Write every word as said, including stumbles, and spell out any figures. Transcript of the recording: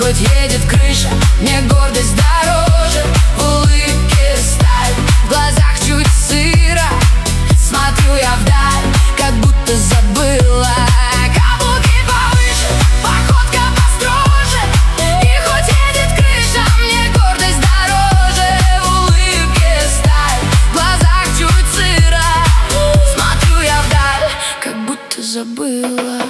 хоть едет крыша, мне гордость дороже. В улыбке сталь, в глазах чуть сыро. Смотрю я вдаль, как будто забыла. Каблуки повыше, походка построже. И хоть едет крыша, мне гордость дороже. В улыбке сталь, в глазах чуть сыро. Смотрю я вдаль, как будто забыла.